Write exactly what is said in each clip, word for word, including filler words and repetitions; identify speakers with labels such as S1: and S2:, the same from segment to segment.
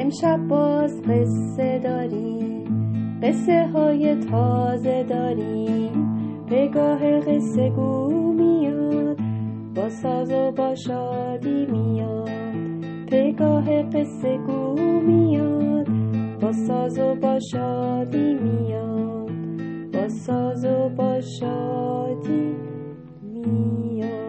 S1: امشب باز قصه داریم، قصه های تازه داریم. پگاه قصه گو میاد، با ساز و با شادی میاد. پگاه قصه گو میاد، با ساز و با شادی میاد. با ساز و با شادی میاد.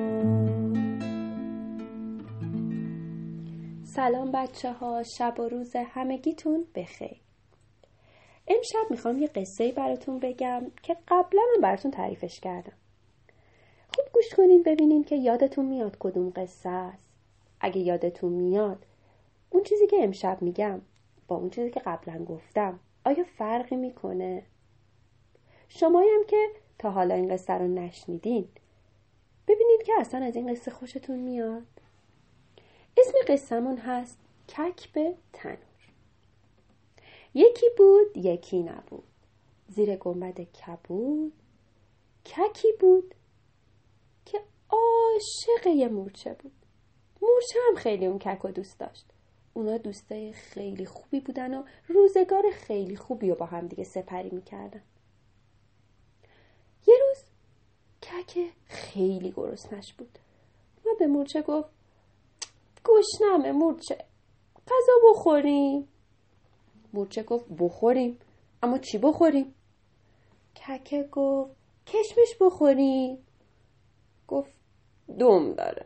S1: سلام بچه ها، شب و روز همگیتون بخیر. امشب میخوام یه قصه‌ای براتون بگم که قبلا من براتون تعریفش کردم. خوب گوش کنین ببینین که یادتون میاد کدوم قصه است. اگه یادتون میاد اون چیزی که امشب میگم با اون چیزی که قبلا گفتم آیا فرقی میکنه؟ شمایی هم که تا حالا این قصه رو نشنیدین ببینین که اصلا از این قصه خوشتون میاد. اسم قصه‌مون هست کک به تنور. یکی بود یکی نبود، زیر گنبد کبود ککی بود که عاشق یه مورچه بود. مورچه هم خیلی اون کک رو دوست داشت. اونا دوستای خیلی خوبی بودن و روزگار خیلی خوبی رو با هم دیگه سپری میکردن. یه روز کک خیلی گرسنش بود و به مورچه گفت گشنمه مورچه، غذا بخوریم. مورچه گفت بخوریم، اما چی بخوریم؟ ککه گفت کشمش بخوریم. گفت دم داره.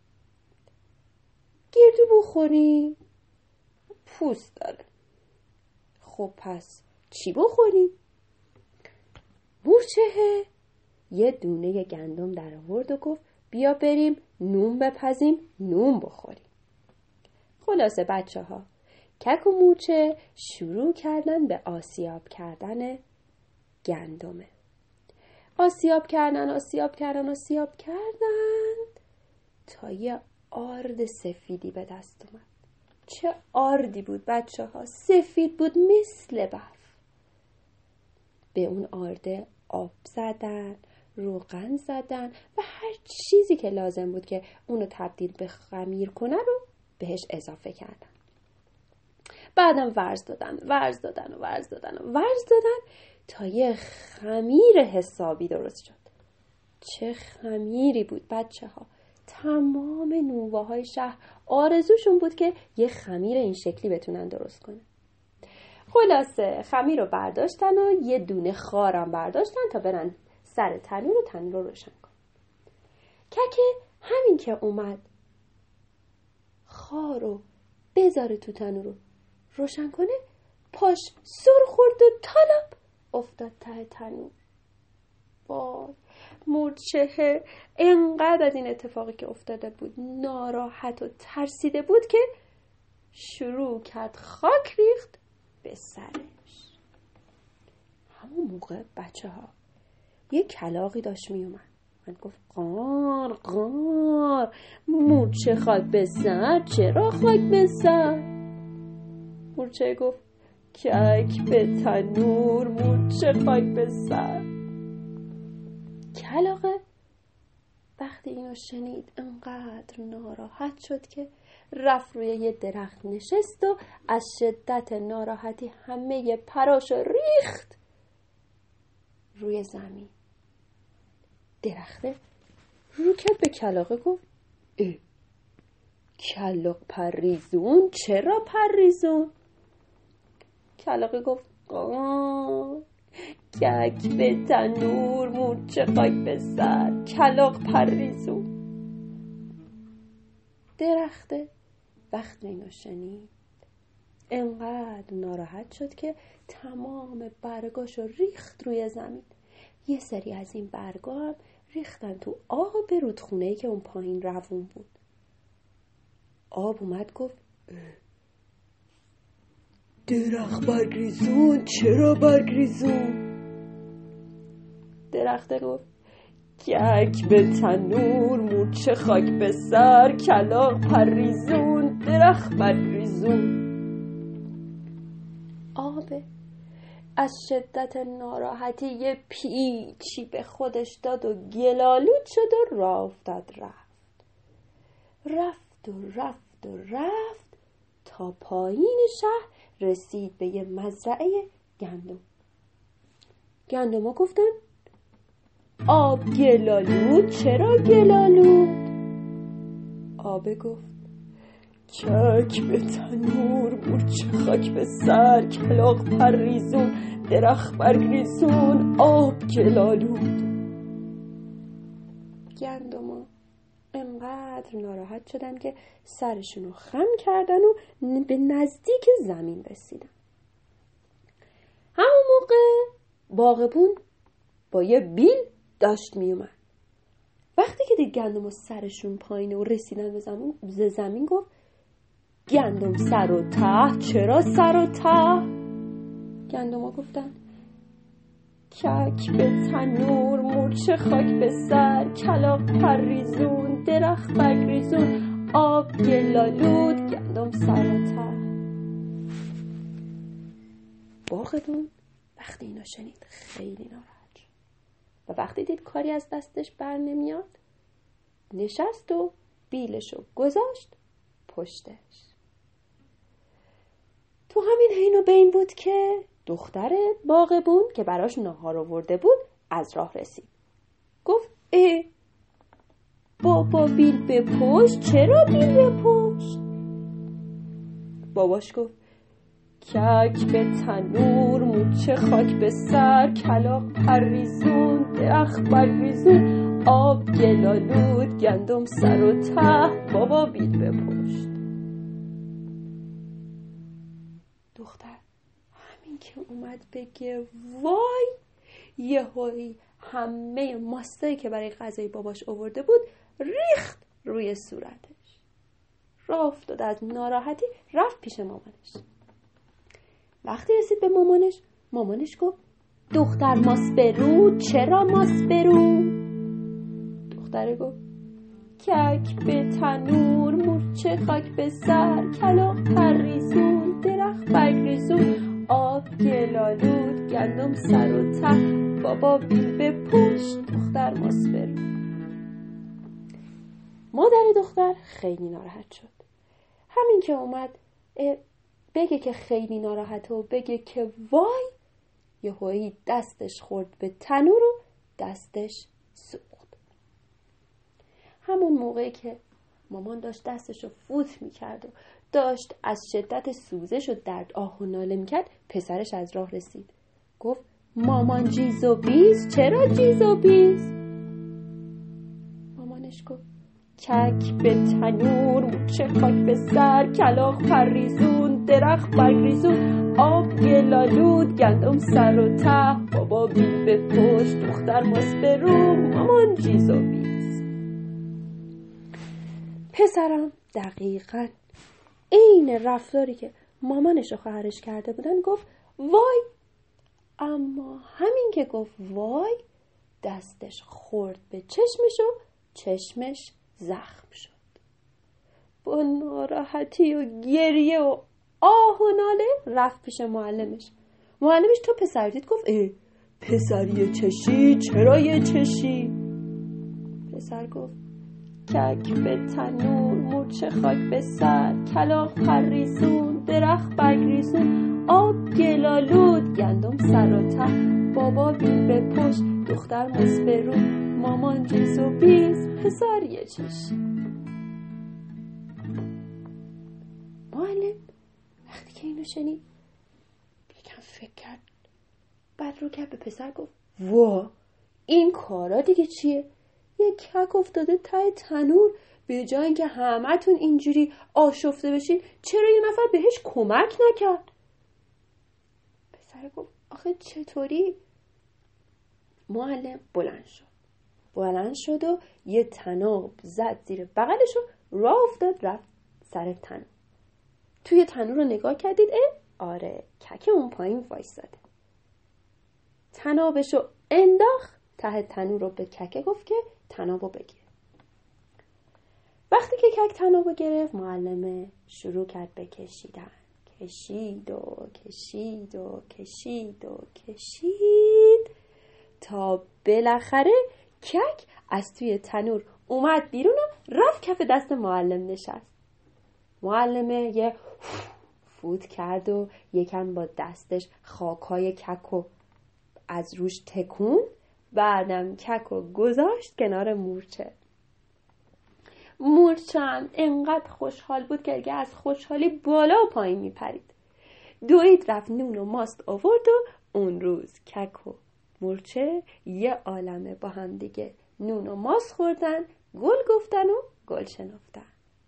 S1: گردو بخوریم، پوست داره. خب پس چی بخوریم؟ مورچه یه دونه گندم در آورد و گفت بیا بریم نون بپزیم، نون بخوریم. خلاصه بچه ها کک و مورچه شروع کردن به آسیاب کردن گندمه. آسیاب کردن آسیاب کردن آسیاب کردن تا یه آرد سفیدی به دست اومد. چه آردی بود بچه ها، سفید بود مثل برف. به اون آرده آب زدن، روغن زدن و هر چیزی که لازم بود که اونو تبدیل به خمیر کنه رو بهش اضافه کردن. بعدم ورز دادن ورز دادن و ورز دادن و ورز دادن تا یه خمیر حسابی درست شد. چه خمیری بود بچه ها. تمام نوبه های شهر آرزوشون بود که یه خمیر این شکلی بتونن درست کنن. خلاصه خمیر رو برداشتن و یه دونه خارم برداشتن تا برن سر تنور و تنور رو روشن کنن. ککه همین که اومد خار رو بذاره تو تنور رو روشن کنه پاش سر خورد و طلب افتاد ته تنور. وای مورچه انقدر از این اتفاقی که افتاده بود ناراحت و ترسیده بود که شروع کرد خاک ریخت به سرش. همون موقع بچه ها یه کلاغی داشت می اومد. من گفت قار قار مورچه خاک به سر، چرا خاک به سر؟ مورچه گفت کک به تنور، مورچه خاک به سر. کلاغه وقتی اینو شنید انقدر ناراحت شد که رفت روی یه درخت نشست و از شدت ناراحتی همه پراشو ریخت روی زمین. درخته رو کرد به کلاغه گفت اه کلاغ پریزون، چرا پریزون؟ کلاغه گفت آه کک به تنور، مورچه خاک به سر، کلاغ پریزون. درخته وقتی اینو شنید انقدر ناراحت شد که تمام برگاشو ریخت روی زمین. یه سری از این برگا هم ریختن تو آب رودخونه‌ای که اون پایین روون بود. آب اومد گفت درخت برگریزون، چرا برگریزون؟ درخت گفت کک به تنور، مورچه خاک به سر، کلاغ پریزون، درخت برگریزون. آب از شدت ناراحتی یه پیچی به خودش داد و گلالود شد و راه افتاد رفت. رفت و رفت و رفت تا تا پایین شهر رسید به یه مزرعه گندم. گندما گفتن آب گلالود چرا گلالود؟ آب گفت کک به تنور، مورچه خاک به سر، کلاغ پریزون، درخت برگریزون، آب گلالود. گندما انقدر ناراحت شدن که سرشون رو خم کردن و به نزدیک زمین رسیدن. همون موقع باغبون با یه بیل داشت می اومد. وقتی که دید گندم سرشون پایینه و رسیدن به زمین, به زمین گفت گندم سر و ته، چرا سر و ته؟ گندم ها گفتن کک به تنور، مورچه خاک به سر، کلاغ پریزون، درخت برگریزون، آب گلالود، گندم سر و ته. باغبون وقتی اینو شنید خیلی ناراحت شد و وقتی دید کاری از دستش بر نمیاد نشست و بیلشو گذاشت پشتش. تو همین حین و بین بود که دختر باغبون که براش ناهار آورده بود از راه رسید. گفت اه بابا بیل به پشت، چرا بیل به پشت؟ باباش گفت کک به تنور، مورچه خاک به سر، کلاغ پریزون، درخت برگریزون، آب گلالود، گندم سر و ته، بابا بیل به پشت. دختر همین که اومد بگه وای، یهویی همه ماستایی که برای غذای باباش آورده بود ریخت روی صورتش. راه افتاد از ناراحتی رفت پیش مامانش. وقتی رسید به مامانش، مامانش گفت دختر ماست برو، چرا ماست برو؟ دختره گفت کک به تنور، مورچه خاک به سر، کلاغ پریزون، درخت برگریزون، آب گلالود، گندم سر و ته، بابا بیل به پشت، دختر ماست برو. مادر دختر خیلی ناراحت شد. همین که اومد بگه که خیلی ناراحته و بگه که وای، یهویی دستش خورد به تنور و دستش سوخت. همون موقعی که مامان داشت دستش رو فوت میکرد و داشت از شدت سوزش و درد آه و ناله میکرد، پسرش از راه رسید. گفت مامان جیز و بیز، چرا جیز و بیز؟ مامانش گفت کک به تنور، مورچه خاک به سر، کلاغ پریزون، درخت برگریزون، آب گلالود، گندم سر و ته، بابا بیل به پشت، دختر ماست برو، مامان جیز و بیز. پسرم دقیقاً عین رفتاری که مامانش و خواهرش کرده بودن گفت وای، اما همین که گفت وای دستش خورد به چشمش و چشمش زخم شد. با ناراحتی و گریه و آه و ناله رفت پیش معلمش. معلمش تو پسر دید گفت اه پسری چشی، چرا یه چشی؟ پسر گفت کک به تنور، مورچه خاک به سر، کلاغ پریزون، درخت برگریزون، آب گلالود، گندم سر و ته، بابا بیل به پشت، دختر ماست برو، مامان جیز و بیز، پسر یه چشی. معلم وقتی که اینو شنید یکم فکر کرد، بعد رو کرد به پسر گفت وا، این کارا دیگه چیه؟ یه کک افتاده ته تنور، به جای اینکه همتون اینجوری آشفته بشین چرا یه نفر بهش کمک نکرد؟ پسر گفت آخه چطوری؟ معلم بلند شد بلند شد و یه طناب زد زیر بغلش و راه افتاد رفت سر تنور. توی تنور رو نگاه کردید، اه آره کک اون پایین وایساده. طنابش رو انداخت ته تنور رو به ککه گفت که طنابو بگیر. وقتی که کک طنابو گرفت، معلمه شروع کرد به کشیدن. کشید و کشید و کشید و کشید تا بالاخره کک از توی تنور اومد بیرون و رفت کف دست معلم نشست. معلمه یه فوت کرد و یکم با دستش خاکای ککو از روش تکون، بعدم ککو گذاشت کنار مورچه. مورچه هم انقدر خوشحال بود که دیگه از خوشحالی بالا و پایین میپرید. دوید رفت نون و ماست آورد و اون روز کک و مورچه یه عالمه با هم دیگه نون و ماست خوردن، گل گفتن و گل شنفتن.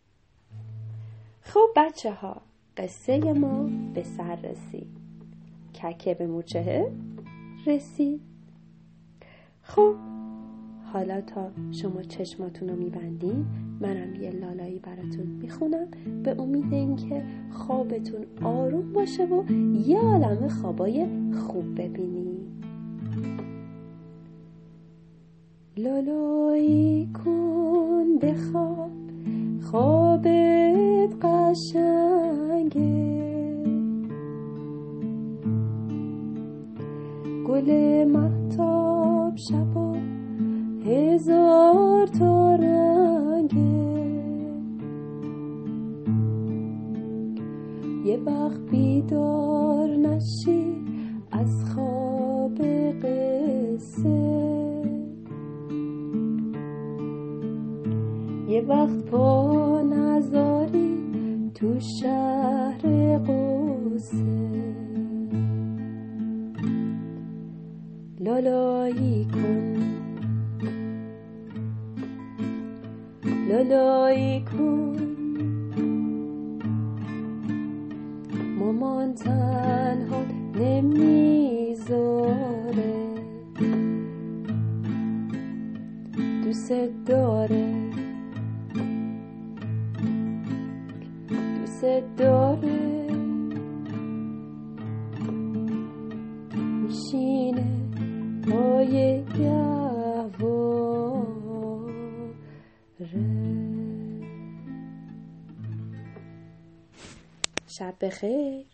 S1: خب بچه ها، قصه ما به سر رسید. ککه به مورچه رسید. خب حالا تا شما چشماتون رو میبندین، منم یه لالایی براتون میخونم به امید اینکه خوابتون آروم باشه و یه عالمه خوابای خوب ببینی. لالایی کن بخواب، خوابت قشنگه، گل مهتاب شبا هزار تا رنگه، یه وقت بیدار نشی از خواب قصه، یه وقت پا نذاری تو شهر قصه. لالایی کن، لالایی کن، مامان تنها نمیذاره، دوست داره، دوست داره، میشینه پای گهواره. شب بخیر.